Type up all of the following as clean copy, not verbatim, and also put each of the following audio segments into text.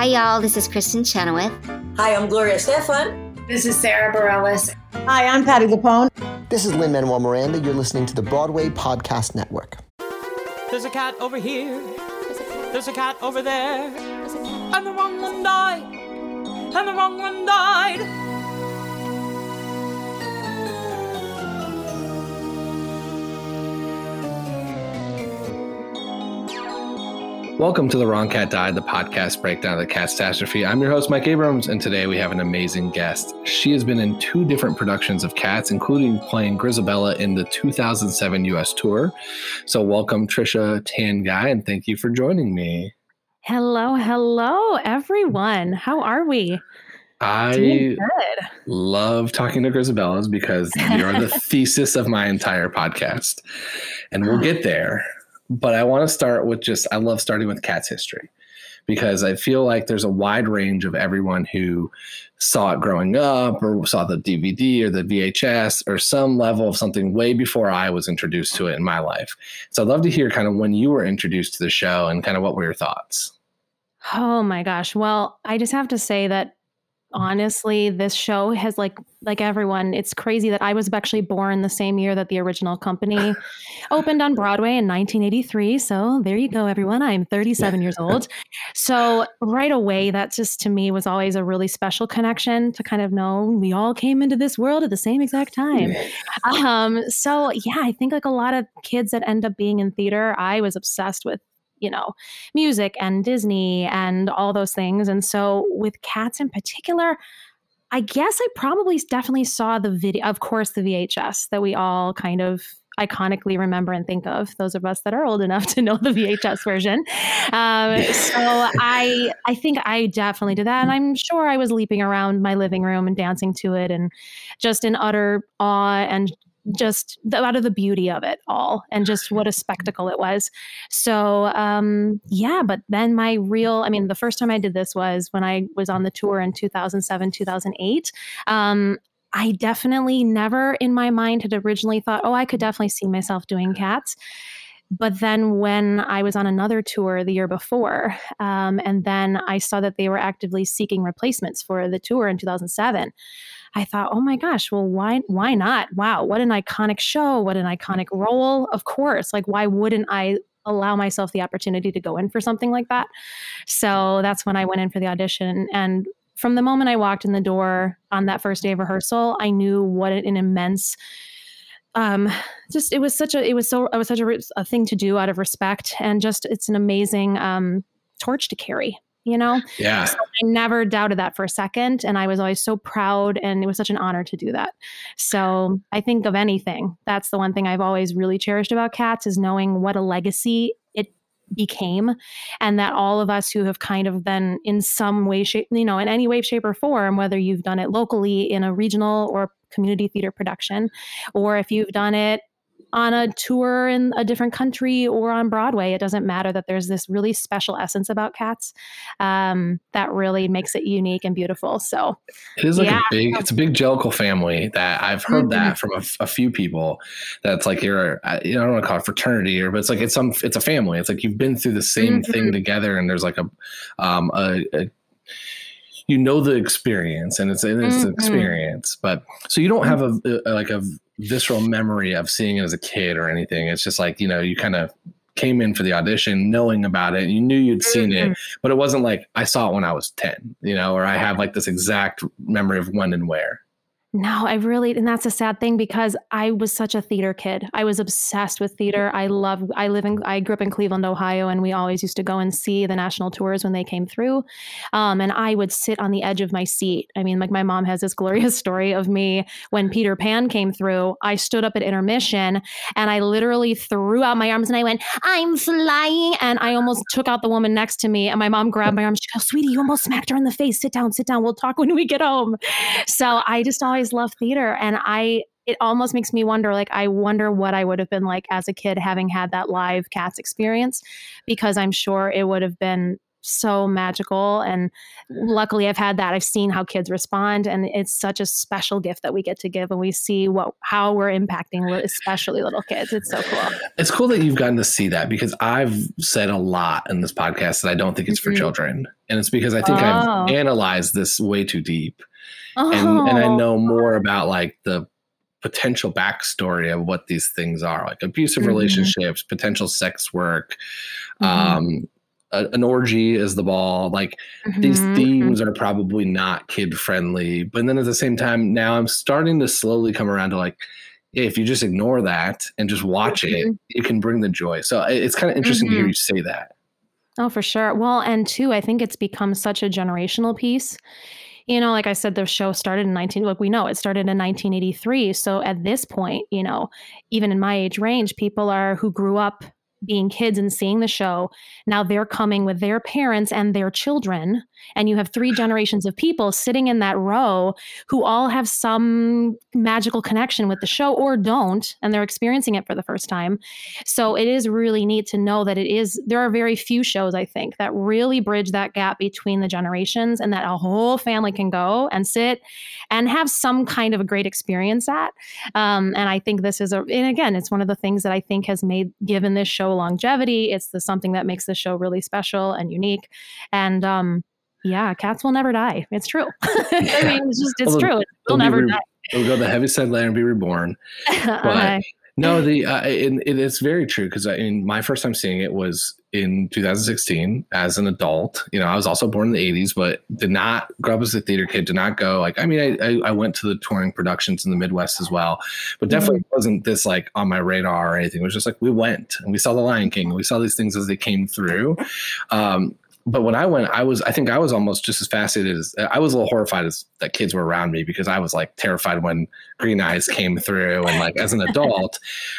Hi, y'all. This is Kristen Chenoweth. Hi, I'm Gloria Stefan. This is Sarah Bareilles. Hi, I'm Patti LuPone. This is Lin-Manuel Miranda. You're listening to the Broadway Podcast Network. There's a cat over here. There's a cat over there. And the wrong one died. And the wrong one died. Welcome to The Wrong Cat Died, the podcast breakdown of the Catastrophe. I'm your host, Mike Abrams, and today we have an amazing guest. She has been in 2 different productions of Cats, including playing Grizabella in the 2007 U.S. tour. So welcome, Trisha Tanguy, and thank you for joining me. Hello, everyone. How are we? I love talking to Grizabellas because you're the thesis of my entire podcast, and we'll get there. But I want to start with I love starting with Cats history because I feel like there's a wide range of everyone who saw it growing up or saw the DVD or the VHS or some level of something way before I was introduced to it in my life. So I'd love to hear kind of when you were introduced to the show and kind of what were your thoughts? Oh my gosh. Well, I just have to say that honestly, this show has like everyone, it's crazy that I was actually born the same year that the original company opened on Broadway in 1983. So there you go, everyone. I'm 37 years old. So right away, that just to me was always a really special connection to kind of know we all came into this world at the same exact time. So yeah, I think like a lot of kids that end up being in theater, I was obsessed with music and Disney and all those things. And so with Cats in particular, I guess I probably definitely saw the video, of course, the VHS that we all kind of iconically remember and think of, those of us that are old enough to know the VHS version. So I think I definitely did that. And I'm sure I was leaping around my living room and dancing to it and just in utter awe and just out of the beauty of it all and just what a spectacle it was. So, but then the first time I did this was when I was on the tour in 2007, 2008. I definitely never in my mind had originally thought, I could definitely see myself doing Cats. But then when I was on another tour the year before, and then I saw that they were actively seeking replacements for the tour in 2007, I thought, oh my gosh, well, why not? Wow, what an iconic show. What an iconic role. Of course, like, why wouldn't I allow myself the opportunity to go in for something like that? So that's when I went in for the audition. And from the moment I walked in the door on that first day of rehearsal, I knew what an immense it was such a thing to do out of respect, and just it's an amazing torch to carry. Yeah. So I never doubted that for a second. And I was always so proud, and it was such an honor to do that. So I think of anything, that's the one thing I've always really cherished about Cats is knowing what a legacy it became, and that all of us who have kind of been in some way, shape, in any way, shape or form, whether you've done it locally in a regional or community theater production, or if you've done it on a tour in a different country or on Broadway, it doesn't matter, that there's this really special essence about Cats that really makes it unique and beautiful. So it is like it's a big Jellicle family that I've heard that from a few people. That's like I don't want to call it fraternity, but it's like it's a family. It's like you've been through the same thing together, and there's like the experience, and it's an experience. But so you don't have a visceral memory of seeing it as a kid or anything. It's just like, you kind of came in for the audition knowing about it. You knew you'd seen it, but it wasn't like I saw it when I was 10, or I have like this exact memory of when and where. No, and that's a sad thing because I was such a theater kid. I was obsessed with theater. I grew up in Cleveland, Ohio, and we always used to go and see the national tours when they came through. And I would sit on the edge of my seat. I mean, like my mom has this glorious story of me when Peter Pan came through. I stood up at intermission and I literally threw out my arms and I went, "I'm flying." And I almost took out the woman next to me, and my mom grabbed my arm. She goes, "Sweetie, you almost smacked her in the face. Sit down. We'll talk when we get home." So I just always loved theater, and it almost makes me wonder, like, I wonder what I would have been like as a kid having had that live Cats experience, because I'm sure it would have been so magical. And luckily I've had that. I've seen how kids respond, and it's such a special gift that we get to give when we see how we're impacting especially little kids. It's so cool. It's cool that you've gotten to see that, because I've said a lot in this podcast that I don't think it's for children. And it's because I think I've analyzed this way too deep. And I know more about like the potential backstory of what these things are, like abusive relationships, potential sex work, an orgy is the ball. Like these themes are probably not kid friendly. But then at the same time, now I'm starting to slowly come around to like, if you just ignore that and just watch it, it can bring the joy. So it's kind of interesting to hear you say that. Oh, for sure. Well, and two, I think it's become such a generational piece. You know, like I said, the show started in we know it started in 1983. So at this point, you know, even in my age range, people who grew up being kids and seeing the show, now they're coming with their parents and their children. And you have 3 generations of people sitting in that row who all have some magical connection with the show or don't, and they're experiencing it for the first time. So it is really neat to know that there are very few shows, I think, that really bridge that gap between the generations, and that a whole family can go and sit and have some kind of a great experience at. And I think this is and again, it's one of the things that I think has given this show longevity. It's something that makes the show really special and unique. And yeah, cats will never die. It's true. I mean, it's true. They'll never die. They'll go the heavy side layer and be reborn. But no, it's very true, because my first time seeing it was in 2016 as an adult. You know, I was also born in the 80s, but did not grow up as a theater kid. Did not go I went to the touring productions in the Midwest as well, but definitely wasn't this like on my radar or anything. It was just like we went and we saw The Lion King and we saw these things as they came through. But when I went, I think I was almost just as fascinated as I was a little horrified as that kids were around me, because I was like terrified when Green Eyes came through, and like as an adult.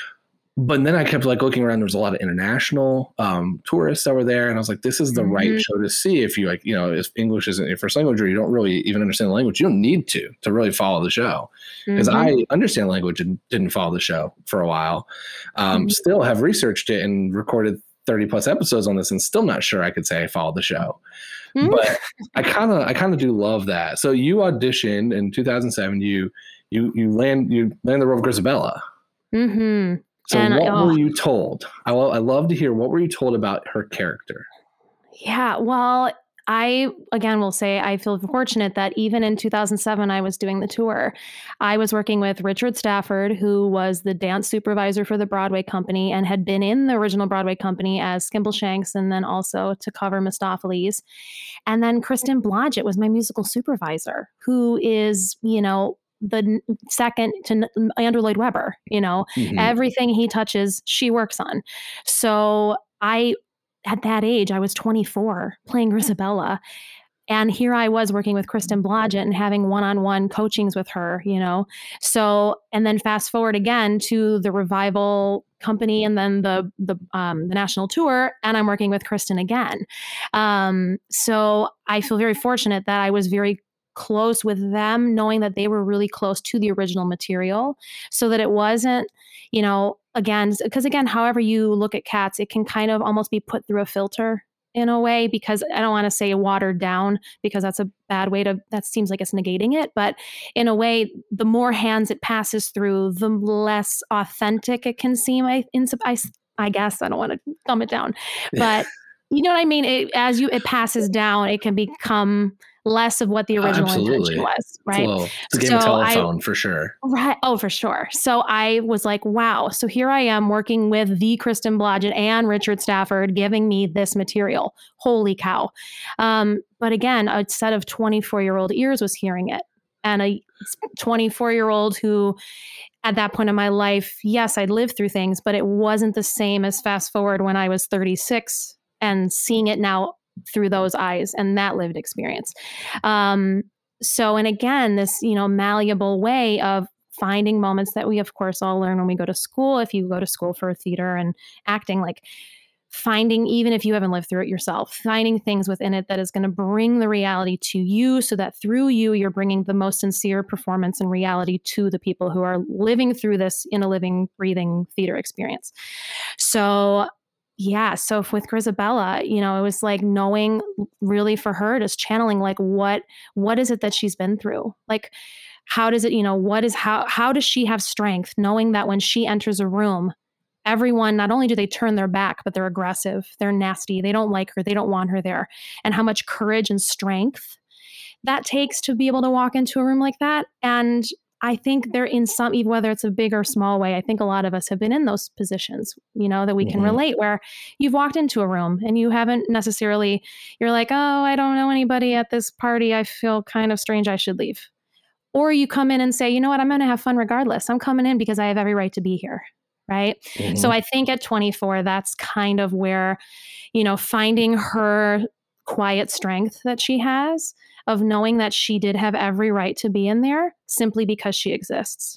But then I kept like looking around. There was a lot of international tourists that were there, and I was like, "This is the right show to see." If you like, you know, if English isn't your first language, or you don't really even understand the language, you don't need to really follow the show. Because I understand language and didn't follow the show for a while. Still have researched it and recorded 30 plus episodes on this, and still not sure I could say I followed the show. But I kind of do love that. So you auditioned in 2007. You land the role of Grizabella. So what were you told? I love to hear, what were you told about her character? Yeah, well, I, again, will say I feel fortunate that even in 2007, I was doing the tour. I was working with Richard Stafford, who was the dance supervisor for the Broadway company and had been in the original Broadway company as Skimbleshanks, and then also to cover Mistopheles. And then Kristen Blodgett was my musical supervisor, who is, you know, the second to Andrew Lloyd Webber. You know, everything he touches, she works on. So at that age, I was 24 playing Grizabella. And here I was working with Kristen Blodgett and having one-on-one coachings with her, you know. So, and then fast forward again to the Revival company and then the national tour, and I'm working with Kristen again. So I feel very fortunate that I was very close with them, knowing that they were really close to the original material, so that it wasn't, you know, because however you look at cats, it can kind of almost be put through a filter in a way, because I don't want to say watered down, because that's a bad way that seems like it's negating it. But in a way, the more hands it passes through, the less authentic it can seem. I guess I don't want to dumb it down, but you know what I mean? It passes down, it can become less of what the original intention was, right? It's a game of telephone for sure. Right. Oh, for sure. So I was like, wow. So here I am working with the Kristen Blodgett and Richard Stafford giving me this material. Holy cow. But again, a set of 24-year-old ears was hearing it. And a 24-year-old who, at that point in my life, yes, I'd lived through things, but it wasn't the same as fast forward when I was 36 and seeing it now through those eyes and that lived experience. So, and again, this, you know, malleable way of finding moments that we, of course, all learn when we go to school. If you go to school for theater and acting, like finding, even if you haven't lived through it yourself, finding things within it that is going to bring the reality to you, so that through you, you're bringing the most sincere performance and reality to the people who are living through this in a living, breathing theater experience. So yeah, so with Grizabella, you know, it was like knowing really for her, just channeling like what is it that she's been through? Like, how does it, you know, how does she have strength knowing that when she enters a room, everyone, not only do they turn their back, but they're aggressive, they're nasty, they don't like her, they don't want her there. And how much courage and strength that takes to be able to walk into a room like that. And I think they're in some, even whether it's a big or small way, I think a lot of us have been in those positions, you know, that we can relate, where you've walked into a room and you haven't necessarily, you're like, oh, I don't know anybody at this party, I feel kind of strange, I should leave. Or you come in and say, you know what, I'm going to have fun regardless. I'm coming in because I have every right to be here. Right. So I think at 24, that's kind of where, you know, finding her quiet strength that she has of knowing that she did have every right to be in there simply because she exists.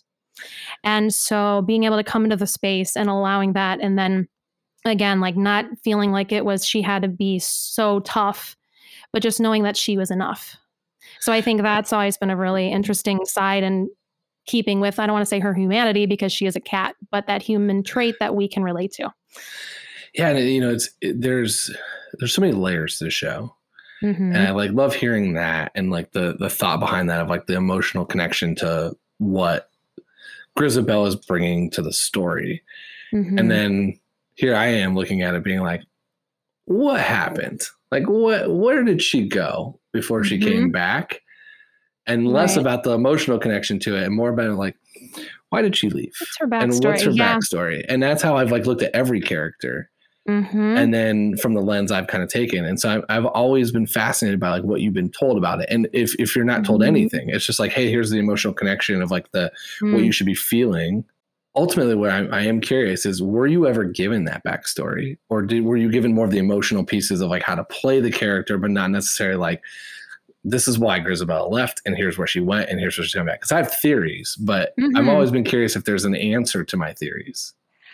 And so being able to come into the space and allowing that, and then again, like not feeling like it was, she had to be so tough, but just knowing that she was enough. So I think that's always been a really interesting side, and keeping with, I don't want to say her humanity because she is a cat, but that human trait that we can relate to. Yeah. And you know, there's so many layers to the show. And I like love hearing that, and like the thought behind that of like the emotional connection to what Grizabella is bringing to the story. And then here I am looking at it being like, what happened? Like where did she go before she came back? And less about the emotional connection to it and more about like, why did she leave? What's her backstory? And what's her backstory? And that's how I've like looked at every character. And then from the lens I've kind of taken. And so I've always been fascinated by like what you've been told about it. And if you're not told anything, it's just like, hey, here's the emotional connection of like what you should be feeling. Ultimately, what I am curious is, were you ever given that backstory, or were you given more of the emotional pieces of like how to play the character, but not necessarily like, this is why Grizabella left and here's where she went and here's where she's coming back? Because I have theories, but I've always been curious if there's an answer to my theories.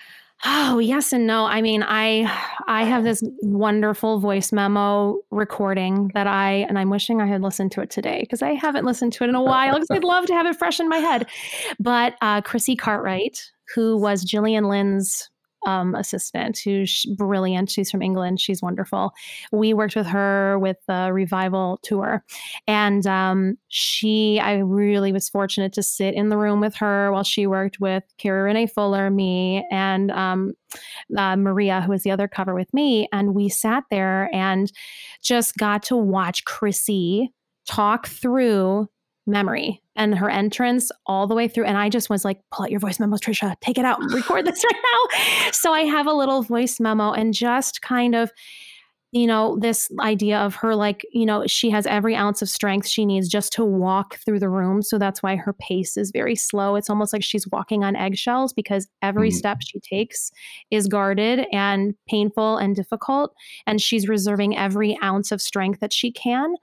Oh, yes and no. I mean, I have this wonderful voice memo recording that I'm wishing I had listened to it today, because I haven't listened to it in a while, because I'd love to have it fresh in my head. But Chrissy Cartwright, who was Gillian Lynn's assistant, who's brilliant. She's from England. She's wonderful. We worked with her with the Revival tour. And I really was fortunate to sit in the room with her while she worked with Carrie Renee Fuller, me, and Maria, who was the other cover with me. And we sat there and just got to watch Chrissy talk through memory and her entrance all the way through. And I just was like, pull out your voice memos, Trisha, take it out, record this right now. So I have a little voice memo, and just kind of, you know, this idea of her, like, you know, she has every ounce of strength she needs just to walk through the room. So that's why her pace is very slow. It's almost like she's walking on eggshells, because every step she takes is guarded and painful and difficult. And she's reserving every ounce of strength that she can.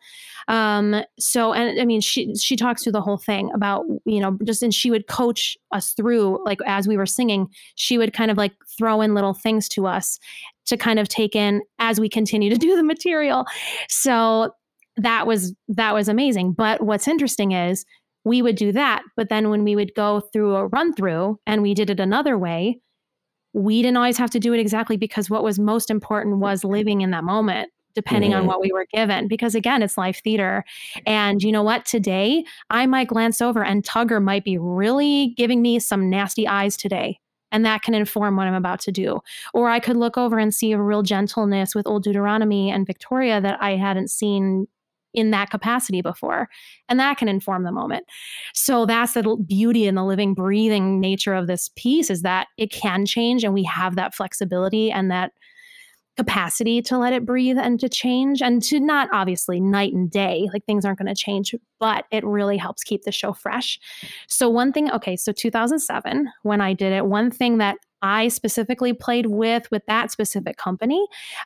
So, and I mean, she talks through the whole thing about, you know, just, and she would coach us through, like, as we were singing, she would kind of like throw in little things to us to kind of take in as we continue to do the material. So that was amazing. But what's interesting is we would do that, but then when we would go through a run through and we did it another way, we didn't always have to do it exactly, because what was most important was living in that moment, depending on what we were given. Because again, it's live theater. And you know what? Today, I might glance over and Tugger might be really giving me some nasty eyes today. And that can inform what I'm about to do. Or I could look over and see a real gentleness with Old Deuteronomy and Victoria that I hadn't seen in that capacity before. And that can inform the moment. So that's the beauty and the living, breathing nature of this piece, is that it can change, and we have that flexibility and that capacity to let it breathe and to change, and to not obviously night and day, like things aren't going to change, but it really helps keep the show fresh. So one thing, so 2007, when I did it, one thing that I specifically played with that specific company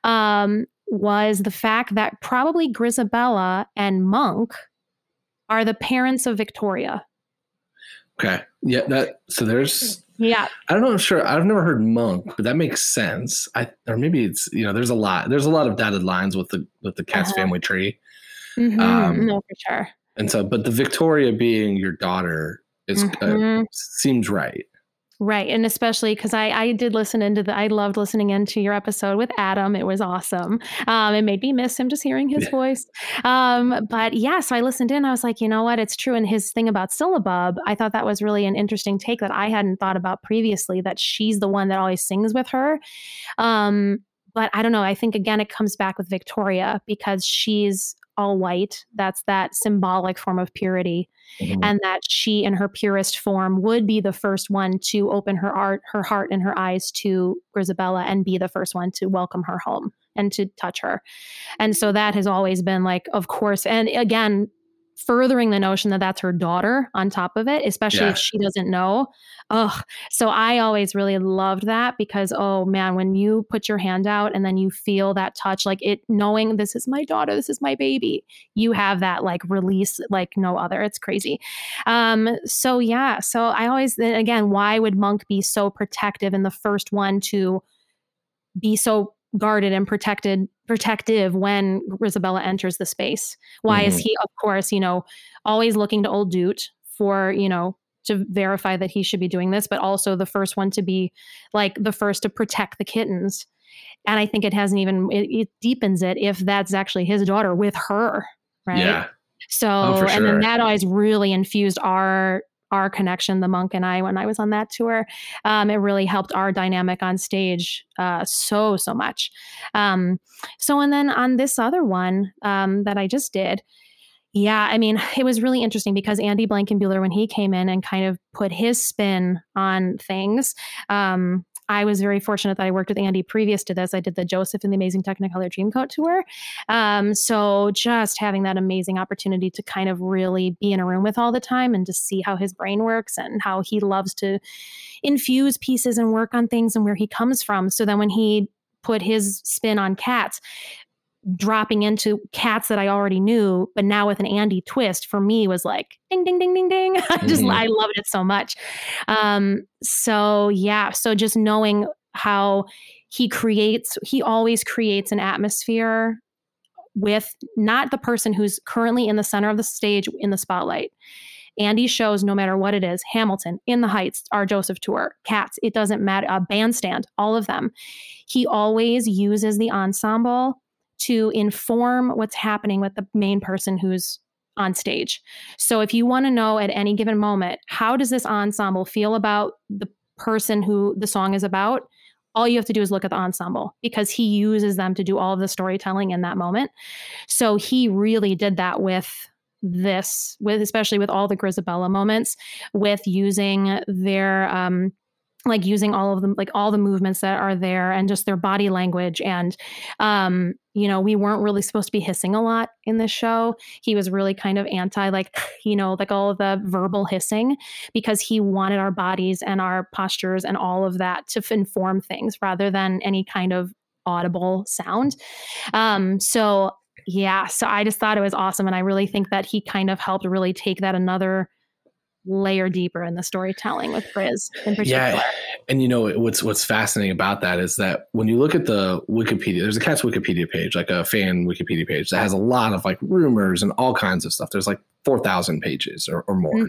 was the fact that probably Grizabella and Monk are the parents of Victoria. Okay. Yeah. There's, yeah. I don't know. Sure. I've never heard Monk, but that makes sense. Or maybe it's, you know, there's a lot of dotted lines with the Katz family tree. No, for sure. And so, but the Victoria being your daughter is seems right. Right. And especially because I did I loved listening into your episode with Adam. It was awesome. It made me miss him just hearing his voice. But yeah, so I listened in. I was like, you know what? It's true. And his thing about Syllabub, I thought that was really an interesting take that I hadn't thought about previously, that she's the one that always sings with her. But I don't know. I think, again, it comes back with Victoria because she's all white. That's that symbolic form of purity. And that she, in her purest form, would be the first one to open her heart and her eyes to Grizabella and be the first one to welcome her home and to touch her. And so that has always been like, of course, and again, furthering the notion that that's her daughter on top of it, especially if she doesn't know. So I always really loved that because, oh man, when you put your hand out and then you feel that touch, like it, knowing this is my daughter, this is my baby, you have that like release like no other. It's crazy. So I always, again, why would Monk be so protective and the first one to be so guarded and protective when Grizabella enters the space? Why is he, of course, always looking to old Doot for, to verify that he should be doing this, but also the first one to be like the first to protect the kittens. And I think it deepens it if that's actually his daughter with her. Right. Yeah. So, for sure. And then that always really infused our connection, the Monk and I, when I was on that tour. It really helped our dynamic on stage so much. And then on this other one that I just did, it was really interesting because Andy Blankenbuehler, when he came in and kind of put his spin on things, I was very fortunate that I worked with Andy previous to this. I did the Joseph and the Amazing Technicolor Dreamcoat tour. So just having that amazing opportunity to kind of really be in a room with all the time and to see how his brain works and how he loves to infuse pieces and work on things and where he comes from. So then when he put his spin on Cats, dropping into Cats that I already knew, but now with an Andy twist, for me was like ding, ding, ding, ding, ding. I loved it so much. So just knowing how he always creates an atmosphere with not the person who's currently in the center of the stage in the spotlight. Andy shows, no matter what it is, Hamilton, In the Heights, our Joseph tour, Cats, it doesn't matter, Bandstand, all of them. He always uses the ensemble to inform what's happening with the main person who's on stage. So if you want to know at any given moment, how does this ensemble feel about the person who the song is about? All you have to do is look at the ensemble because he uses them to do all of the storytelling in that moment. So he really did that especially with all the Grizabella moments, with using their, using all of them, like all the movements that are there and just their body language. And, we weren't really supposed to be hissing a lot in this show. He was really kind of anti, all of the verbal hissing because he wanted our bodies and our postures and all of that to inform things rather than any kind of audible sound. So I just thought it was awesome. And I really think that he kind of helped really take that another layer deeper in the storytelling with Grizz in particular. Yeah. And what's fascinating about that is that when you look at the Wikipedia, there's a Cats Wikipedia page, like a fan Wikipedia page that has a lot of like rumors and all kinds of stuff. There's like 4,000 pages or more.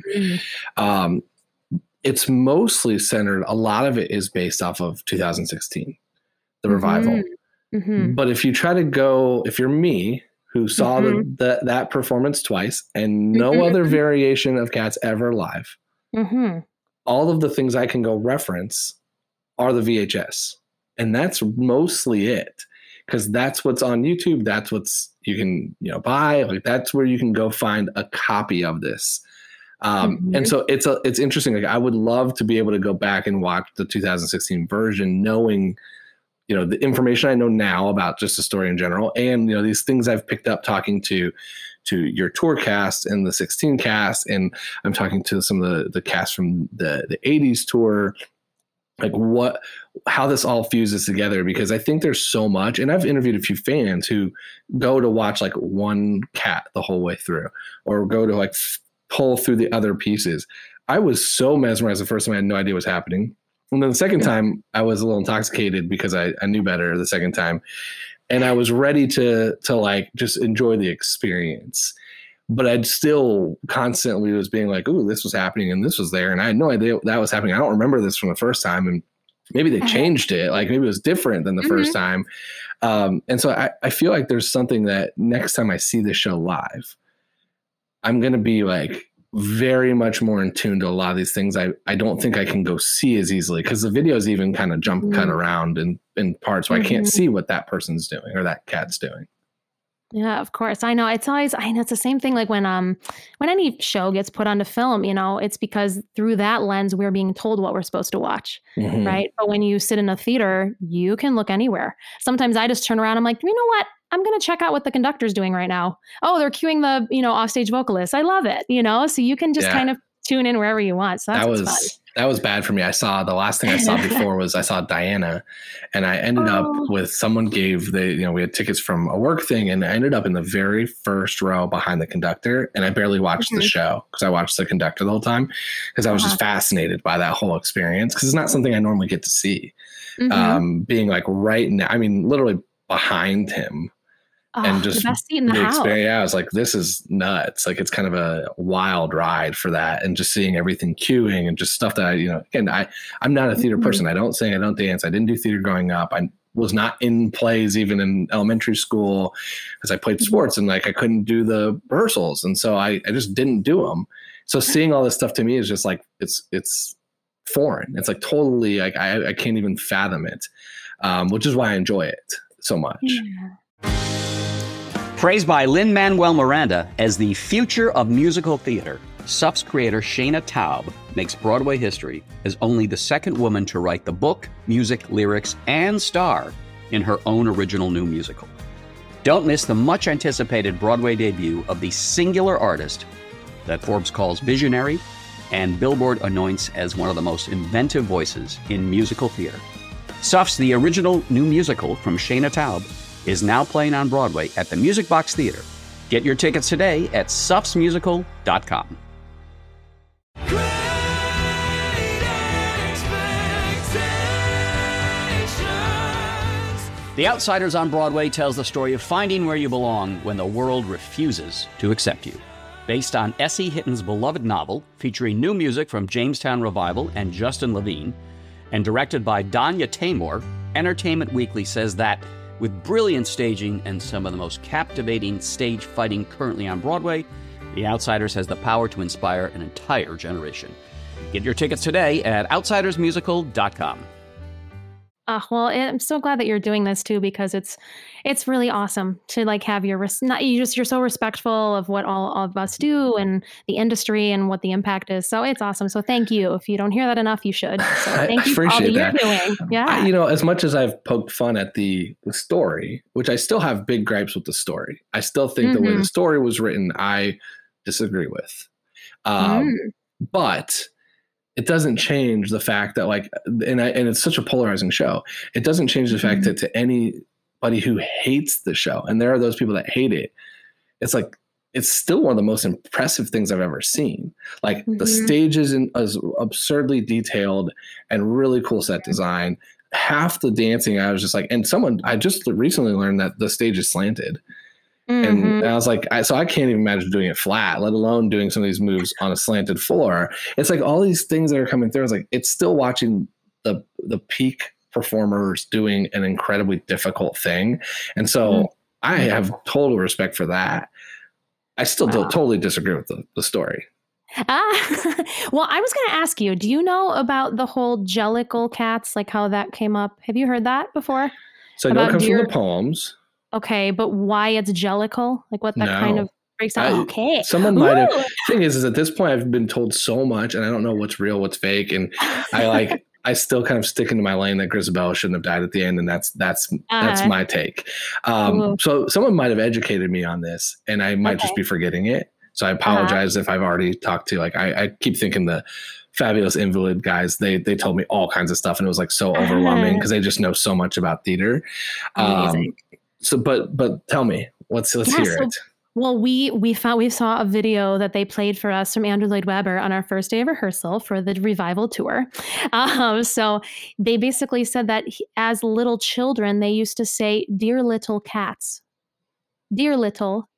It's mostly centered. A lot of it is based off of 2016, the revival. But if you try to go, if you're me, who saw that performance twice and no other variation of Cats ever live, all of the things I can go reference are the VHS. And that's mostly it, because that's what's on YouTube. That's what's you can buy. Like that's where you can go find a copy of this. And so it's interesting. Like I would love to be able to go back and watch the 2016 version, knowing the information I know now about just the story in general, and these things I've picked up talking to your tour cast and the 16 cast, and I'm talking to some of the cast from the 80s tour, like how this all fuses together, because I think there's so much. And I've interviewed a few fans who go to watch like one Cat the whole way through, or go to like pull through the other pieces. I was so mesmerized the first time. I had no idea what was happening. And then the second time I was a little intoxicated because I knew better the second time. And I was ready to like just enjoy the experience. but I'd still constantly was being like, ooh, this was happening and this was there. And I had no idea that was happening. I don't remember this from the first time. And maybe they changed it. Like maybe it was different than the first time. And so I feel like there's something that next time I see this show live, I'm going to be like very much more in tune to a lot of these things. I don't think I can go see as easily because the videos even kind of jump cut around in parts where I can't see what that person's doing or that cat's doing. Yeah, of course. I know it's the same thing. Like when any show gets put onto film, it's because through that lens, we're being told what we're supposed to watch. Right. But when you sit in a theater, you can look anywhere. Sometimes I just turn around. I'm like, you know what? I'm going to check out what the conductor's doing right now. Oh, they're cueing the, offstage vocalist. I love it. So you can just kind of tune in wherever you want. So that was bad for me. The last thing I saw before was I saw Diana, and I ended up with someone we had tickets from a work thing, and I ended up in the very first row behind the conductor, and I barely watched the show because I watched the conductor the whole time because I was just fascinated by that whole experience because it's not something I normally get to see. Being like right now, I mean, literally behind him. And just the best seat in the house. I was like, this is nuts. Like it's kind of a wild ride for that. And just seeing everything queuing and just stuff that I'm not a theater person. I don't sing, I don't dance. I didn't do theater growing up. I was not in plays even in elementary school because I played sports and like I couldn't do the rehearsals. And so I just didn't do them. So seeing all this stuff to me is just like, it's foreign. It's like totally like, I can't even fathom it, which is why I enjoy it so much. Yeah. Praised by Lin-Manuel Miranda as the future of musical theater, SUF's creator Shana Taub makes Broadway history as only the second woman to write the book, music, lyrics, and star in her own original new musical. Don't miss the much-anticipated Broadway debut of the singular artist that Forbes calls visionary and Billboard anoints as one of the most inventive voices in musical theater. SUF's The Original New Musical from Shana Taub is now playing on Broadway at the Music Box Theater. Get your tickets today at sufsmusical.com. The Outsiders on Broadway tells the story of finding where you belong when the world refuses to accept you. Based on S.E. Hitton's beloved novel, featuring new music from Jamestown Revival and Justin Levine, and directed by Danya Taymor, Entertainment Weekly says that with brilliant staging and some of the most captivating stage fighting currently on Broadway, The Outsiders has the power to inspire an entire generation. Get your tickets today at outsidersmusical.com. Well, I'm so glad that you're doing this too, because it's really awesome to like have you're so respectful of what all of us do and the industry and what the impact is. So it's awesome. So thank you. If you don't hear that enough, you should. So thank you for all that you're doing. Yeah. As much as I've poked fun at the story, which I still have big gripes with the story. I still think the way the story was written, I disagree with. But it doesn't change the fact that and it's such a polarizing show. It doesn't change the fact that to anybody who hates the show, and there are those people that hate it, it's like, it's still one of the most impressive things I've ever seen. Like the stage is absurdly detailed and really cool set design. Half the dancing, I was just like, I just recently learned that the stage is slanted. And I was like, so I can't even imagine doing it flat, let alone doing some of these moves on a slanted floor. It's like all these things that are coming through. I was like, it's still watching the peak performers doing an incredibly difficult thing. And so I have total respect for that. I still totally disagree with the story. Well, I was going to ask you, do you know about the whole Jellicle cats, like how that came up? Have you heard that before? So I know it comes from the poems. Okay, but why it's Jellicle? Like what that kind of breaks down? Okay. Someone might have. The thing is at this point I've been told so much and I don't know what's real, what's fake. And I still kind of stick into my lane that Grisabella shouldn't have died at the end. And that's my take. So someone might have educated me on this and I might just be forgetting it. So I apologize if I've already talked to I keep thinking the Fabulous Invalid guys, they told me all kinds of stuff and it was like so overwhelming because they just know so much about theater. So, but tell me, let's hear it. Well, we saw a video that they played for us from Andrew Lloyd Webber on our first day of rehearsal for the revival tour. So they basically said that as little children, they used to say, "Dear little cats, dear little,"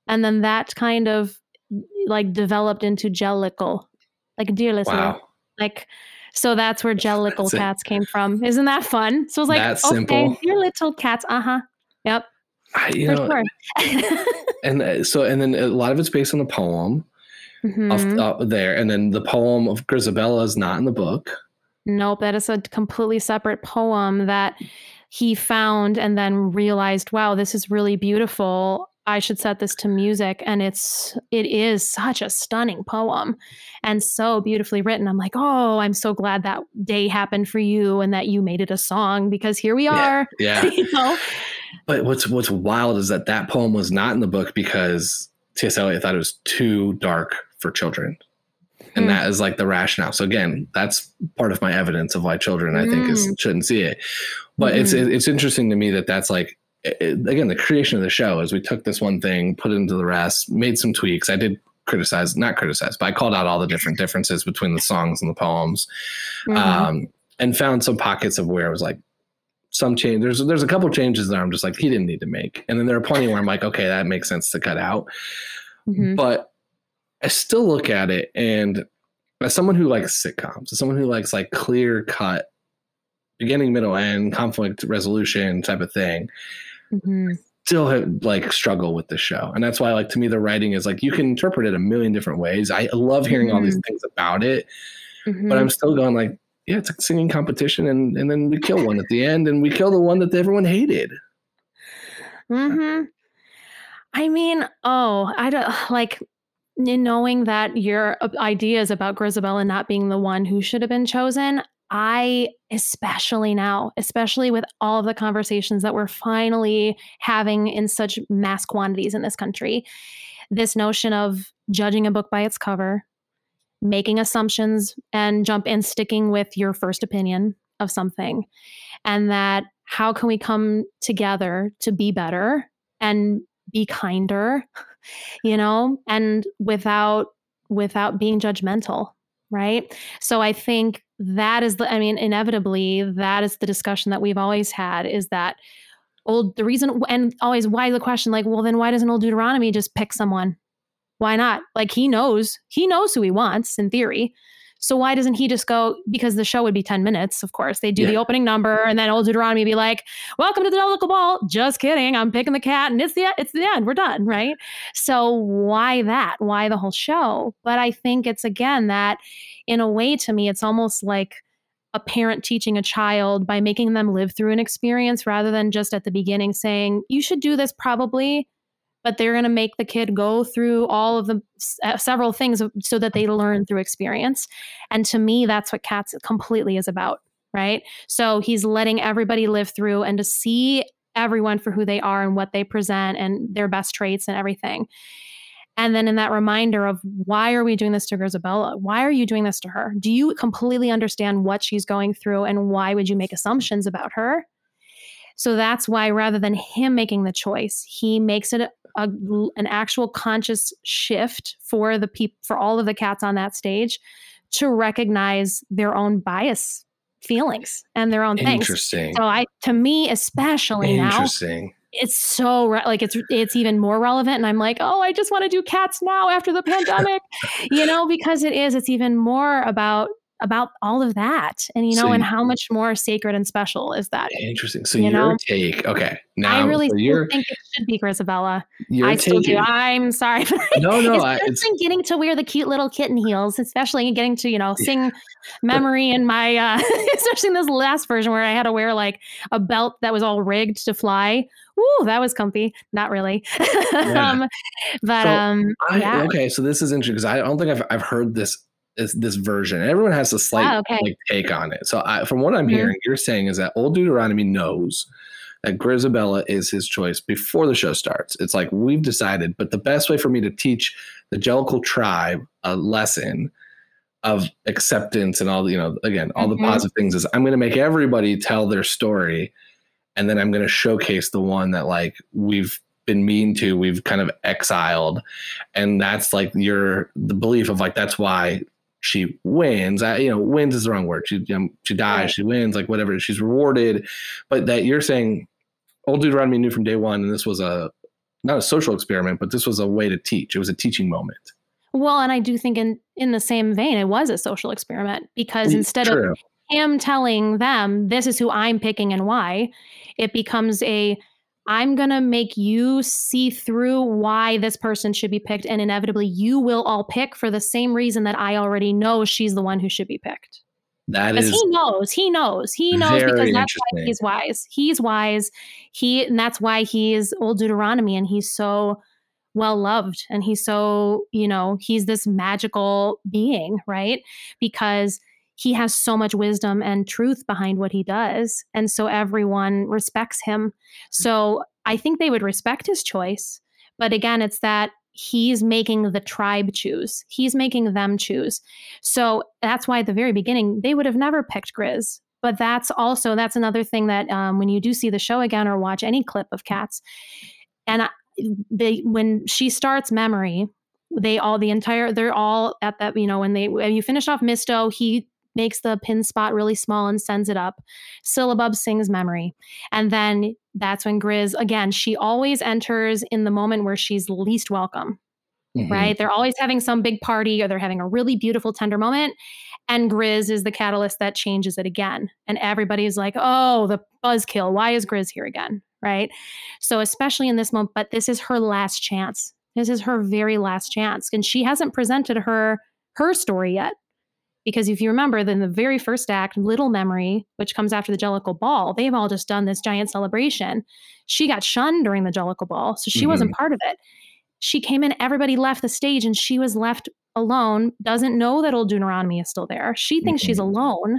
And then that kind of like developed into Jellicle, like dear listener. Wow. Like, so that's where Jellicle cats came from. Isn't that fun? So it was like, that's okay, simple. dear little cats. Yep. Sure. and then a lot of it's based on the poem there. And then the poem of Grizabella is not in the book. Nope. That is a completely separate poem that he found and then realized, wow, this is really beautiful. I should set this to music. And it is such a stunning poem and so beautifully written. I'm like, oh, I'm so glad that day happened for you and that you made it a song, because here we are. Yeah. You know? But what's wild is that poem was not in the book because T.S. Eliot thought it was too dark for children. And that is like the rationale. So again, that's part of my evidence of why children, I think, shouldn't see it. But it's interesting to me that's like, again, the creation of the show is we took this one thing, put it into the rest, made some tweaks. I did not criticize, but I called out all the different differences between the songs and the poems, and found some pockets of where it was like some change. There's a couple changes there I'm just like, he didn't need to make. And then there are plenty where I'm like, okay, that makes sense to cut out. But I still look at it, and as someone who likes sitcoms, as someone who likes like clear cut beginning, middle, end, conflict resolution type of thing, still have like struggle with the show. And that's why, like, to me, the writing is like, you can interpret it a million different ways. I love hearing all these things about it, but I'm still going like, yeah, it's a singing competition. And then we kill one at the end, and we kill the one that everyone hated. I mean, I don't like, in knowing that your ideas about Grizabella not being the one who should have been chosen, I, especially now, especially with all of the conversations that we're finally having in such mass quantities in this country, this notion of judging a book by its cover, making assumptions and sticking with your first opinion of something, and that how can we come together to be better and be kinder, and without being judgmental. Right. So I think that is inevitably that is the discussion that we've always had, is that the reason, and always why the question, like, well, then why doesn't Old Deuteronomy just pick someone? Why not? Like, he knows who he wants in theory. So why doesn't he just go? Because the show would be 10 minutes, of course. They do the opening number, and then Old Deuteronomy would be like, welcome to the Jellicle Ball. Just kidding. I'm picking the cat, and it's the end. We're done, right? So why that? Why the whole show? But I think it's, again, that in a way, to me, it's almost like a parent teaching a child by making them live through an experience, rather than just at the beginning saying, you should do this probably, but they're going to make the kid go through all of the several things so that they learn through experience. And to me, that's what Cats completely is about, right? So he's letting everybody live through and to see everyone for who they are and what they present and their best traits and everything. And then in that reminder of, why are we doing this to Grizabella? Why are you doing this to her? Do you completely understand what she's going through, and why would you make assumptions about her? So that's why, rather than him making the choice, he makes it an actual conscious shift for all of the cats on that stage to recognize their own bias feelings and their own things. Interesting. So to me, especially now, it's so it's even more relevant. And I'm like, oh, I just want to do Cats now after the pandemic, because it's even more about all of that, and and how much more sacred and special is that. Interesting. So your take, okay. Now I really still think it should be Grizabella. I still do. I'm sorry. No, it's getting to wear the cute little kitten heels, especially getting to, sing Memory in my, especially in this last version where I had to wear like a belt that was all rigged to fly. Ooh, that was comfy. Not really. Yeah. Yeah. Okay. So this is interesting, because I don't think I've heard this version. Everyone has a slight take on it. So from what I'm hearing, you're saying is that Old Deuteronomy knows that Grizabella is his choice before the show starts. It's like, we've decided, but the best way for me to teach the Jellicle tribe a lesson of acceptance and all, again, all the positive things, is I'm going to make everybody tell their story, and then I'm going to showcase the one that like we've been mean to, we've kind of exiled, and that's like the belief of like, that's why she wins. Wins is the wrong word. She dies, right. She wins, like whatever. She's rewarded, but that you're saying Old Deuteronomy knew from day one, and this was a not a social experiment, but this was a way to teach. It was a teaching moment. Well, and I do think in the same vein, it was a social experiment, because instead of him telling them, this is who I'm picking and why, it becomes I'm going to make you see through why this person should be picked. And inevitably you will all pick for the same reason that I already know she's the one who should be picked. That is, he knows because that's why he's wise. He's wise. And that's why he is old Deuteronomy, and he's so well loved, and he's so, he's this magical being, right? Because he has so much wisdom and truth behind what he does. And so everyone respects him. So I think they would respect his choice. But again, it's that he's making the tribe choose. He's making them choose. So that's why at the very beginning, they would have never picked Grizz. But that's another thing that when you do see the show again or watch any clip of Cats, and when she starts Memory, they're all at that, when you finish off Misto, he makes the pin spot really small and sends it up. Syllabub sings Memory. And then that's when Grizz, again, she always enters in the moment where she's least welcome, right? They're always having some big party, or they're having a really beautiful, tender moment. And Grizz is the catalyst that changes it again. And everybody's like, oh, the buzzkill. Why is Grizz here again? Right? So especially in this moment, but this is her last chance. This is her very last chance. And she hasn't presented her story yet. Because if you remember, then the very first act, Little Memory, which comes after the Jellicle Ball, they've all just done this giant celebration. She got shunned during the Jellicle Ball, so she wasn't part of it. She came in, everybody left the stage, and she was left alone, doesn't know that old Deuteronomy is still there. She thinks she's alone.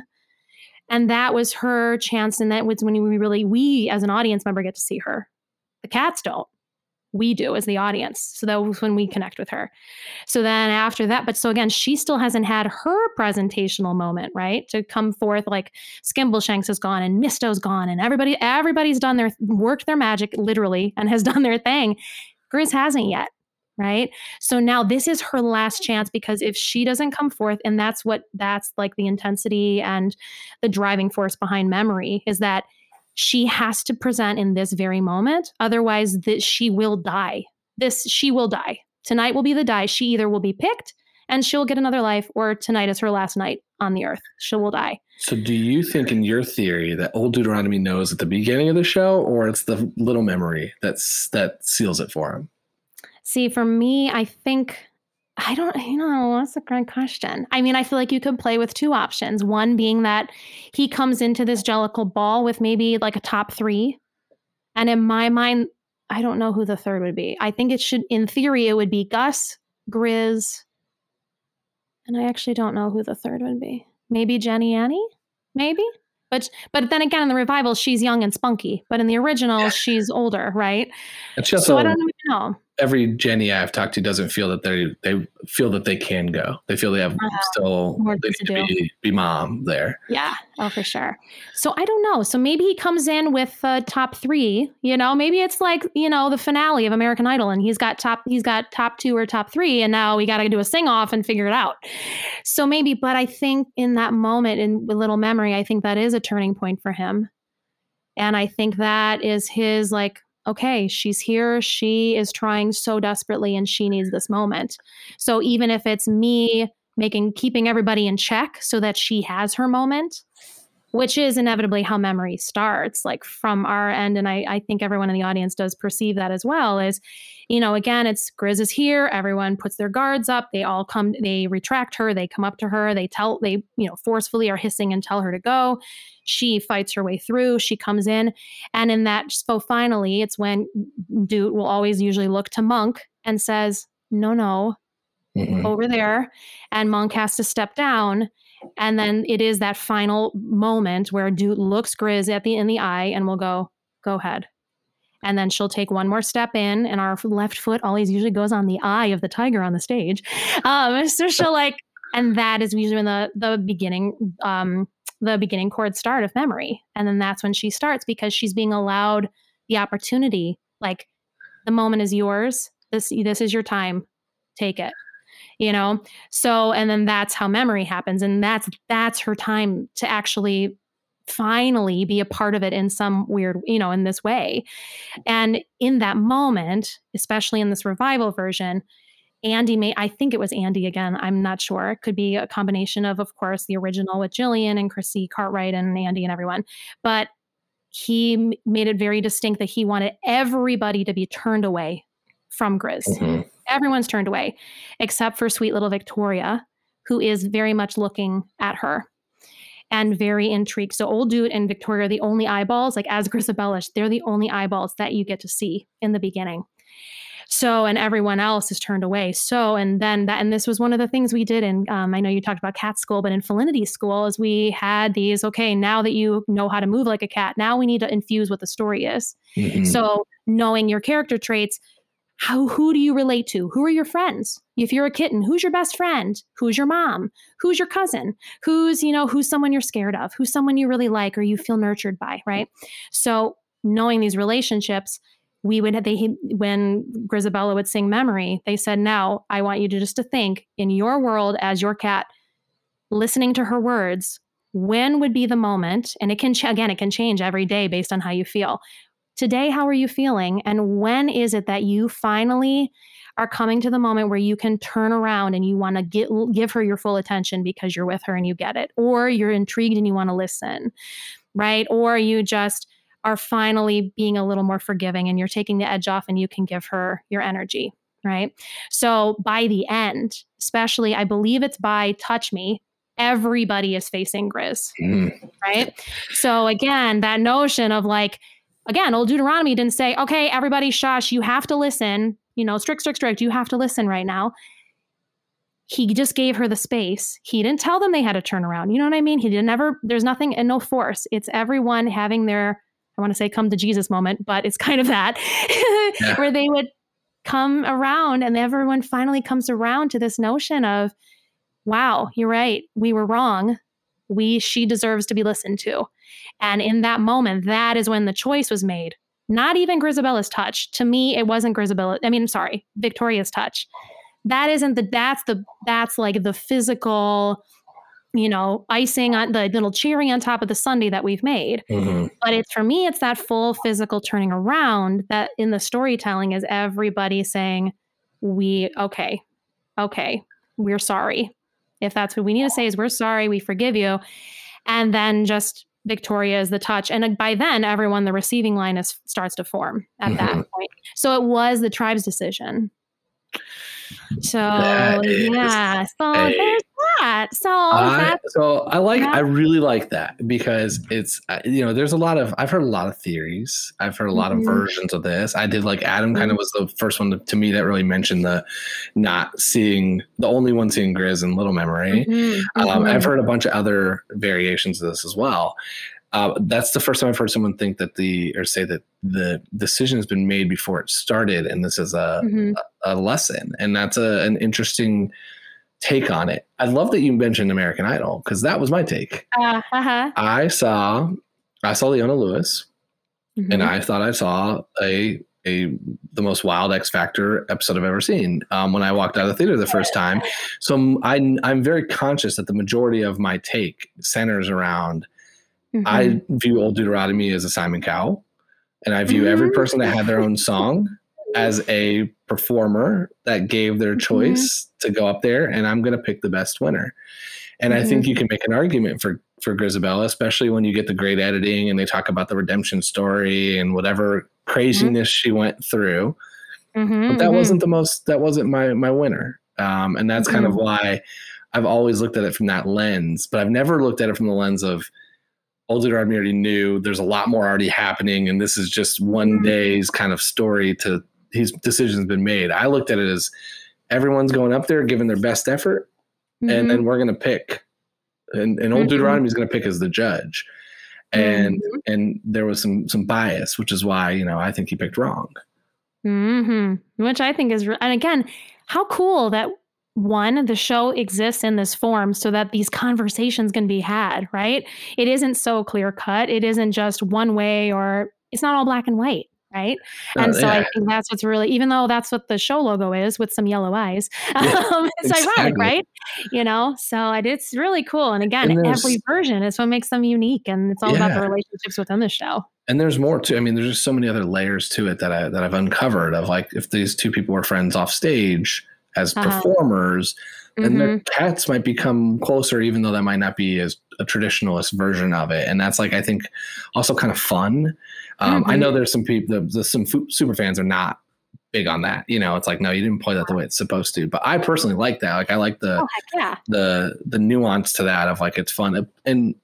And that was her chance, and that was when we as an audience member get to see her. The cats don't. We do as the audience. So that was when we connect with her. So then after that, but so again, she still hasn't had her presentational moment, right? To come forth, like Skimbleshanks is gone and Misto's gone and everybody's done worked their magic literally and has done their thing. Grizz hasn't yet, right? So now this is her last chance, because if she doesn't come forth, and that's like the intensity and the driving force behind Memory, is that she has to present in this very moment. Otherwise, she will die. She will die. Tonight will be the die. She either will be picked and she'll get another life, or tonight is her last night on the earth. She will die. So do you think, in your theory, that old Deuteronomy knows at the beginning of the show, or it's the Little Memory that seals it for him? See, for me, I think... I don't, that's a great question. I mean, I feel like you could play with two options. One being that he comes into this Jellicle Ball with maybe like a top 3. And in my mind, I don't know who the third would be. I think in theory, it would be Gus, Grizz. And I actually don't know who the third would be. Maybe Jenny Annie? Maybe? But then again, in the revival, she's young and spunky. But in the original, she's older, right? And she also, so I don't even know. Every Jenny I've talked to doesn't feel that they feel that they can go. They feel they have still more they need to be mom there. Yeah, for sure. So I don't know. So maybe he comes in with top 3. Maybe it's like the finale of American Idol, and he's got top 2 or top 3, and now we got to do a sing off and figure it out. So maybe, but I think in that moment in Little Memory, I think that is a turning point for him, and I think that is his like. Okay, she's here. She is trying so desperately and she needs this moment. So even if it's me keeping everybody in check so that she has her moment, which is inevitably how Memory starts, like from our end. And I think everyone in the audience does perceive that as well, is, again, it's Grizz is here. Everyone puts their guards up. They all come, they retract her. They come up to her. They forcefully are hissing and tell her to go. She fights her way through. She comes in. And in that, so finally, it's when Doot will always usually look to Monk and says, no, over there. And Monk has to step down. And then it is that final moment where Doot looks Grizz in the eye and will go ahead. And then she'll take one more step in, and our left foot always usually goes on the eye of the tiger on the stage. So she'll and that is usually when the beginning chord start of Memory. And then that's when she starts, because she's being allowed the opportunity, like, the moment is yours. This is your time. Take it. So, and then that's how Memory happens. And that's her time to actually finally be a part of it in some weird, in this way. And in that moment, especially in this revival version, I think it was Andy again. I'm not sure. It could be a combination of course, the original with Jillian and Chrissy Cartwright and Andy and everyone. But he made it very distinct that he wanted everybody to be turned away from Grizz. Mm-hmm. Everyone's turned away, except for sweet little Victoria, who is very much looking at her and very intrigued. So Old Dude and Victoria are the only eyeballs, like as Grizabella, they're the only eyeballs that you get to see in the beginning. So, and everyone else is turned away. So, and this was one of the things we did in, I know you talked about cat school, but in Felinity school is we had these, okay, now that you know how to move like a cat, now we need to infuse what the story is. Mm-hmm. So knowing your character traits, who do you relate to? Who are your friends? If you're a kitten, who's your best friend? Who's your mom? Who's your cousin? Who's someone you're scared of? Who's someone you really like or you feel nurtured by, right? So knowing these relationships, when Grizabella would sing Memory, they said, now I want you to think in your world as your cat, listening to her words, when would be the moment? And it can change every day based on how you feel. Today, how are you feeling? And when is it that you finally are coming to the moment where you can turn around and you want to give her your full attention because you're with her and you get it, or you're intrigued and you want to listen, right? Or you just are finally being a little more forgiving and you're taking the edge off and you can give her your energy, right? So by the end, especially, I believe it's by Touch Me, everybody is facing Grizz, right? So again, that notion of Old Deuteronomy didn't say, okay, everybody shush, you have to listen, strict, you have to listen right now. He just gave her the space. He didn't tell them they had to turn around. You know what I mean? There's nothing and no force. It's everyone having their, I want to say come to Jesus moment, but it's kind of that where they would come around and everyone finally comes around to this notion of, wow, you're right. We were wrong. She deserves to be listened to. And in that moment, that is when the choice was made. Not even Grizabella's touch. To me, it wasn't Victoria's touch. That's like the physical, icing on the little cherry on top of the sundae that we've made. Mm-hmm. But for me, it's that full physical turning around that in the storytelling is everybody saying, okay, we're sorry. If that's what we need to say is we're sorry, we forgive you. And then just Victoria is the touch. And by then, everyone, the receiving line starts to form at that point. So it was the tribe's decision. So there's that. I really like that because it's, I've heard a lot of theories. I've heard a lot of versions of this. I did Adam kind of was the first one to me that really mentioned the only one seeing Grizz in Little Memory. I've heard a bunch of other variations of this as well. That's the first time I've heard someone think say that the decision has been made before it started, and this is a lesson, and that's an interesting take on it. I love that you mentioned American Idol because that was my take. I saw Leona Lewis, and I thought I saw the most wild X Factor episode I've ever seen when I walked out of the theater the first time. So I'm very conscious that the majority of my take centers around. I view Old Deuteronomy as a Simon Cowell, and I view every person that had their own song as a performer that gave their choice to go up there, and I'm going to pick the best winner. And I think you can make an argument for Grizabella, especially when you get the great editing and they talk about the redemption story and whatever craziness she went through. But that wasn't my winner. And that's kind of why I've always looked at it from that lens, but I've never looked at it from the lens of Old Deuteronomy already knew there's a lot more already happening. And this is just one day's kind of story to his decision's been made. I looked at it as everyone's going up there, giving their best effort. And then we're going to pick, and Old Deuteronomy is going to pick as the judge. And there was some bias, which is why, I think he picked wrong. Which I think is, and again, how cool that the show exists in this form so that these conversations can be had, right? It isn't so clear cut. It isn't just one way, or it's not all black and white, right? And so I think that's what's really, even though that's what the show logo is with some yellow eyes, it's ironic, right? So it's really cool. And again, every version is what makes them unique, and it's all about the relationships within the show. And there's more too. I mean, there's just so many other layers to it that I've uncovered of, like, if these two people were friends off stage as performers, then their cats might become closer, even though that might not be as a traditionalist version of it. And that's, like, I think also kind of fun. I know there's some people, some super fans are not big on that. It's like, no, you didn't play that the way it's supposed to. But I personally like that. Like, I like the nuance to that of, like, it's fun. And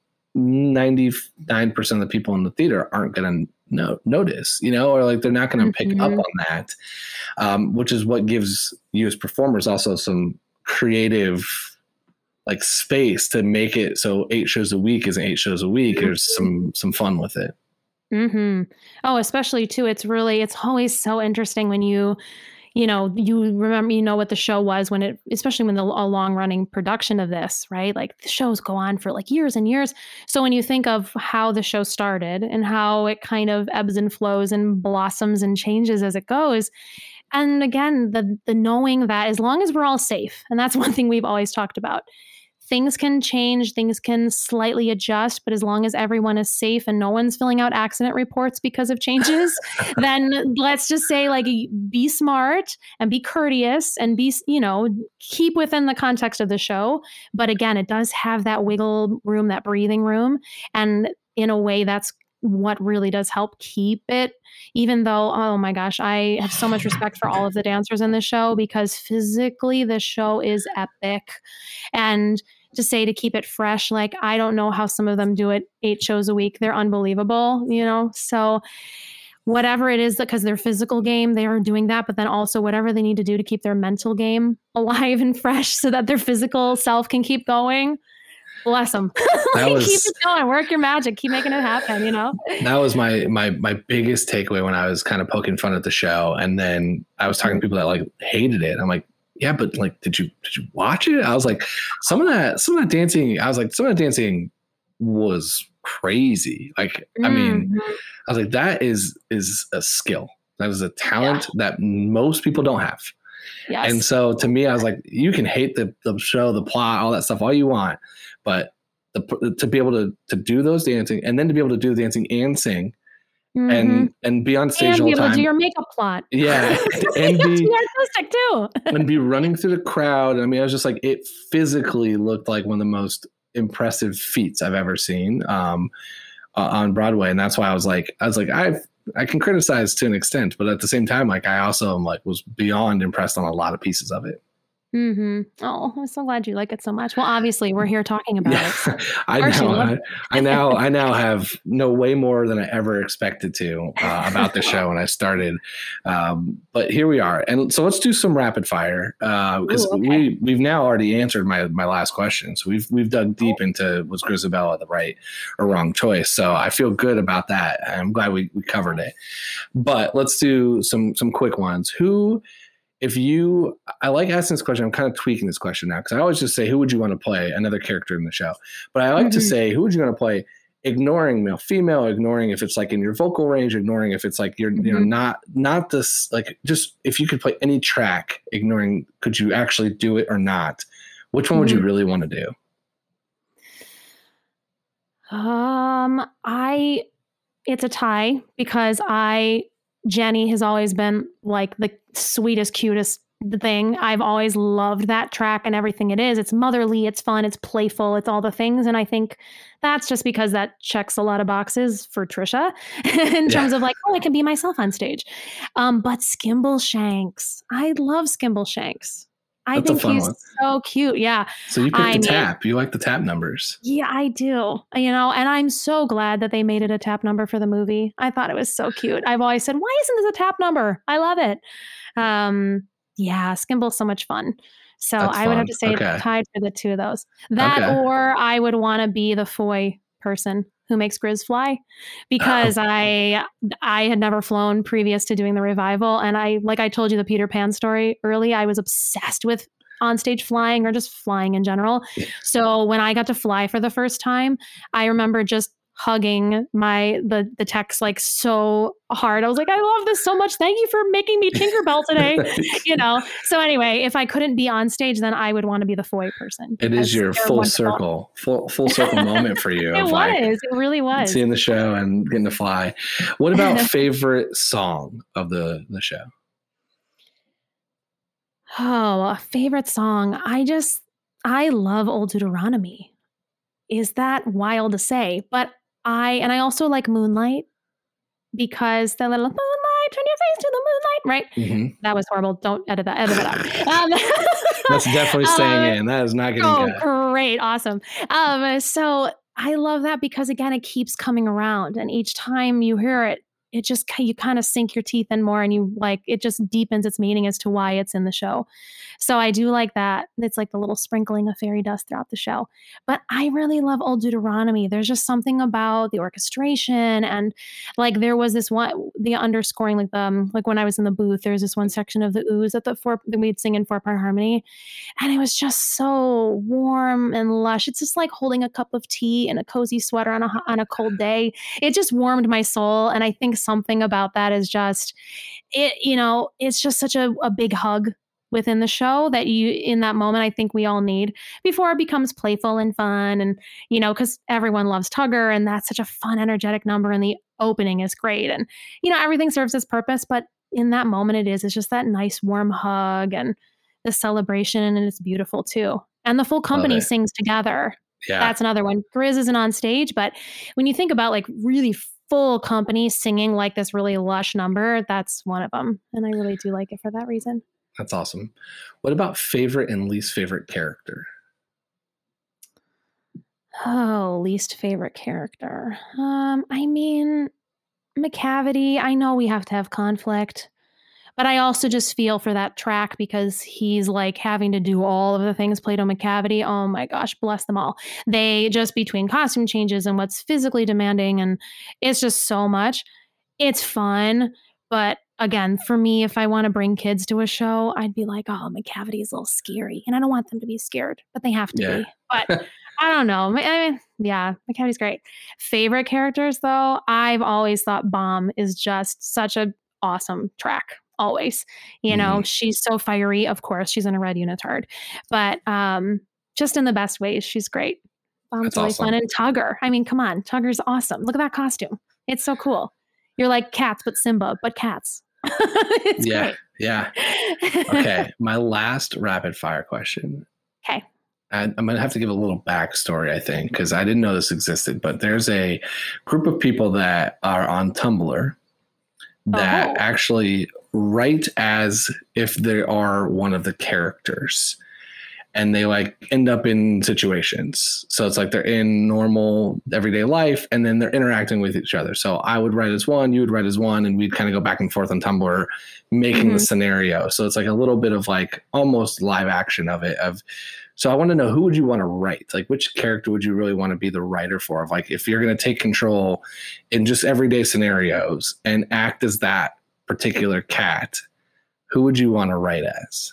99% of the people in the theater aren't going to notice, or, like, they're not going to pick up on that, which is what gives you as performers also some creative, like, space to make it so 8 shows a week isn't 8 shows a week. There's some fun with it. Oh, especially too, it's always so interesting when you remember, what the show was especially when a long running production of this, right? Like, the shows go on for, like, years and years. So when you think of how the show started and how it kind of ebbs and flows and blossoms and changes as it goes. And again, the knowing that as long as we're all safe, and that's one thing we've always talked about, things can change, things can slightly adjust, but as long as everyone is safe and no one's filling out accident reports because of changes, then let's just say, like, be smart and be courteous and keep within the context of the show. But again, it does have that wiggle room, that breathing room. And in a way, that's what really does help keep it, even though, oh my gosh, I have so much respect for all of the dancers in the show, because physically the show is epic. And to keep it fresh, like, I don't know how some of them do it 8 shows a week. They're unbelievable, so whatever it is, because their physical game, they are doing that, but then also whatever they need to do to keep their mental game alive and fresh so that their physical self can keep going. Bless them. Keep it going. Work your magic. Keep making it happen, That was my biggest takeaway when I was kind of poking fun at the show. And then I was talking to people that, like, hated it. I'm like, yeah, but, like, did you watch it? I was like, some of that dancing, some of that dancing was crazy. Like, I mean, I was like, that is a skill. That is a talent that most people don't have. Yes. And so to me, I was like, you can hate the show, the plot, all that stuff, all you want, but to be able to do those dancing, and then to be able to do the dancing and sing, and be on stage all the time, and be able to do your makeup plot, and be artistic too, and be running through the crowd. I mean, I was just like, it physically looked like one of the most impressive feats I've ever seen on Broadway, and that's why I was like, I can criticize to an extent, but at the same time, like, I also was beyond impressed on a lot of pieces of it. Oh, I'm so glad you like it so much. Well, obviously we're here talking about it. So. I now have way more than I ever expected to about the show when I started. But here we are. And so let's do some rapid fire because we've now already answered my last question. So we've dug deep into, was Grizabella the right or wrong choice? So I feel good about that. I'm glad we covered it. But let's do some quick ones. I like asking this question. I'm kind of tweaking this question now, because I always just say, who would you want to play another character in the show? But I like to say, who would you want to play, ignoring male, female, ignoring if it's, like, in your vocal range, ignoring if it's, like, you're not this, like, just if you could play any track, ignoring could you actually do it or not? Which one would you really want to do? It's a tie, because Jenny has always been, like, the sweetest, cutest thing. I've always loved that track and everything it is. It's motherly, it's fun, it's playful, it's all the things. And I think that's just because that checks a lot of boxes for Trisha in terms of, like, oh, I can be myself on stage. But Skimbleshanks, I love Skimbleshanks. I think he's so cute. Yeah. So you picked the tap. You like the tap numbers. Yeah, I do. And I'm so glad that they made it a tap number for the movie. I thought it was so cute. I've always said, why isn't this a tap number? I love it. Skimble's so much fun. So I would have to say tied for the two of those. Or I would want to be the Foy person who makes Grizz fly, because I had never flown previous to doing the revival. And I told you the Peter Pan story early, I was obsessed with onstage flying, or just flying in general. So when I got to fly for the first time, I remember just hugging the text like so hard. I was like, I love this so much. Thank you for making me Tinkerbell today. So anyway, if I couldn't be on stage, then I would want to be the Foy person. It is your full circle moment for you. It really was. Seeing the show and getting to fly. What about favorite song of the show? Oh, a favorite song. I love Old Deuteronomy. Is that wild to say? But I also like Moonlight, because the little moonlight, turn your face to the moonlight, right? Mm-hmm. That was horrible. Don't edit that. Edit it out. That's definitely staying in. That is not getting cut. Great. Awesome. So I love that because, again, it keeps coming around. And each time you hear it, you kind of sink your teeth in more, and it just deepens its meaning as to why it's in the show. So I do like that. It's like the little sprinkling of fairy dust throughout the show. But I really love Old Deuteronomy. There's just something about the orchestration, and like there was this one, the underscoring, like when I was in the booth, there's this one section of the ooze that we'd sing in 4-part harmony, and it was just so warm and lush. It's just like holding a cup of tea and a cozy sweater on a cold day. It just warmed my soul, and I think something about that is just it. It's just such a big hug within the show that in that moment, I think we all need before it becomes playful and fun. And, because everyone loves Tugger, and that's such a fun, energetic number. And the opening is great. And, everything serves its purpose. But in that moment, it's just that nice, warm hug and the celebration. And it's beautiful too. And the full company sings together. Yeah. That's another one. Grizz isn't on stage, but when you think about like really full company singing like this really lush number, that's one of them. And I really do like it for that reason. That's awesome. What about favorite and least favorite character? Oh, least favorite character. Macavity. I know we have to have conflict, but I also just feel for that track because he's like having to do all of the things Plato Macavity. Oh my gosh, bless them all. They just, between costume changes and what's physically demanding, and it's just so much. It's fun, but again, for me, if I want to bring kids to a show, I'd be like, oh, Macavity is a little scary. And I don't want them to be scared, but they have to be. But I don't know. Macavity's great. Favorite characters, though, I've always thought Bomb is just such an awesome track. Always. She's so fiery. Of course, she's in a red unitard. But just in the best ways, she's great. Bomb's really fun. And Tugger. Come on. Tugger's awesome. Look at that costume. It's so cool. You're like cats, but Simba, but cats. Great. Yeah. Okay. My last rapid fire question. Okay. I'm going to have to give a little backstory, I think, because I didn't know this existed, but there's a group of people that are on Tumblr that actually write as if they are one of the characters. And they like end up in situations. So it's like they're in normal everyday life and then they're interacting with each other. So I would write as one, you would write as one, and we'd kind of go back and forth on Tumblr making the scenario. So it's like a little bit of like almost live action of it. So I want to know, who would you want to write? Like, which character would you really want to be the writer for? Of like, if you're going to take control in just everyday scenarios and act as that particular cat, who would you want to write as?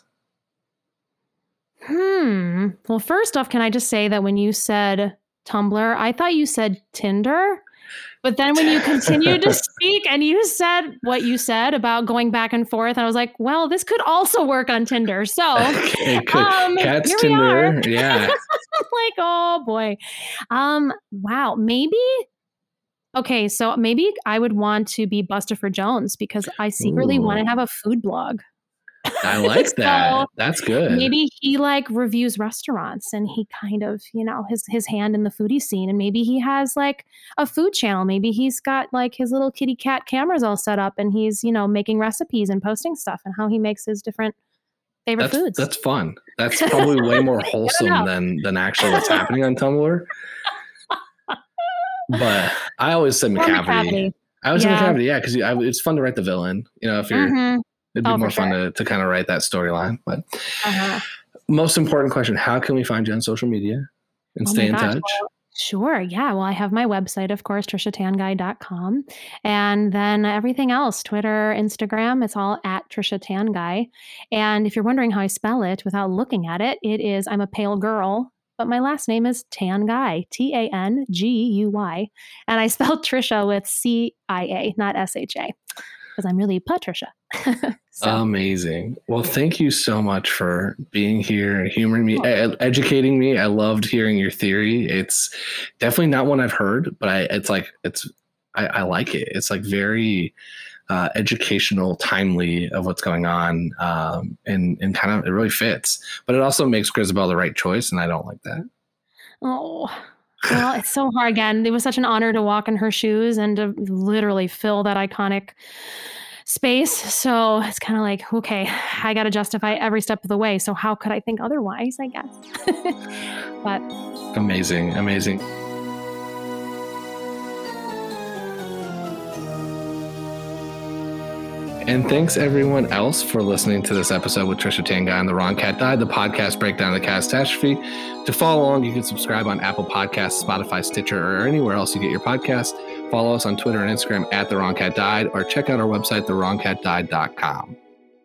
Well, first off, can I just say that when you said Tumblr, I thought you said Tinder, but then when you continued to speak and you said what you said about going back and forth, I was like, well, this could also work on Tinder. So Cat's Tinder. Yeah. Like, oh boy. Wow. Maybe. Okay. So maybe I would want to be Bustopher Jones because I secretly want to have a food blog. I like that. That's good. Maybe he like reviews restaurants and he kind of, his hand in the foodie scene, and maybe he has like a food channel. Maybe he's got like his little kitty cat cameras all set up and he's, making recipes and posting stuff and how he makes his different favorite foods. That's fun. That's probably way more wholesome than actually what's happening on Tumblr. But I always said Macavity. I always said Macavity, because it's fun to write the villain. If you're... It'd be more fun to kind of write that storyline. But most important question, how can we find you on social media and stay in touch? Well, sure. Yeah. Well, I have my website, of course, TrishaTanguy.com. And then everything else, Twitter, Instagram, it's all at Trisha Tanguy. And if you're wondering how I spell it without looking at it, it is I'm a pale girl but my last name is Tanguy, Tanguy. And I spelled Trisha with CIA, not SHA, because I'm really Patricia. So. Amazing. Well, thank you so much for being here and humoring me, educating me. I loved hearing your theory. It's definitely not one I've heard, but I like it. It's like very educational, timely of what's going on, and kind of it really fits. But it also makes Grizabella the right choice, and I don't like that. Oh, well, it's so hard. Again, it was such an honor to walk in her shoes and to literally fill that iconic space. So it's kind of like, okay, I got to justify every step of the way. So how could I think otherwise, I guess? But amazing. And thanks everyone else for listening to this episode with Trisha Tanguy and The Wrong Cat Died, the podcast breakdown of the catastrophe. To follow along, you can subscribe on Apple Podcasts, Spotify, Stitcher, or anywhere else you get your podcast. Follow us on Twitter and Instagram at The Wrong Cat Died, or check out our website, thewrongcatdied.com.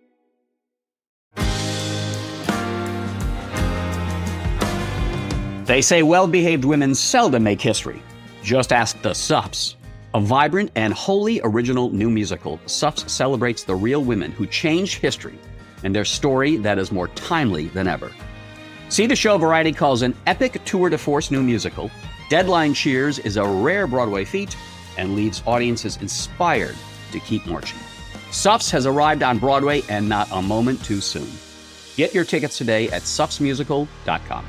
They say well-behaved women seldom make history. Just ask the Suffs. A vibrant and wholly original new musical, Suffs celebrates the real women who changed history and their story that is more timely than ever. See the show Variety calls an epic tour de force new musical. Deadline cheers is a rare Broadway feat and leaves audiences inspired to keep marching. Suffs has arrived on Broadway and not a moment too soon. Get your tickets today at suffsmusical.com.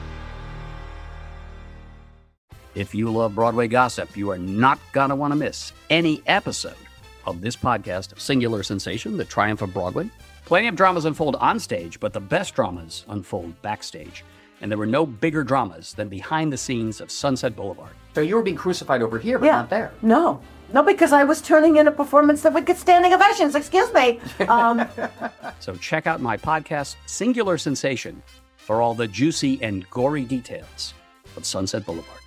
If you love Broadway gossip, you are not going to want to miss any episode of this podcast, Singular Sensation, The Triumph of Broadway. Plenty of dramas unfold on stage, but the best dramas unfold backstage. And there were no bigger dramas than behind the scenes of Sunset Boulevard. So you were being crucified over here, but not there. No, because I was turning in a performance that would get standing ovations. Excuse me. So check out my podcast, Singular Sensation, for all the juicy and gory details of Sunset Boulevard.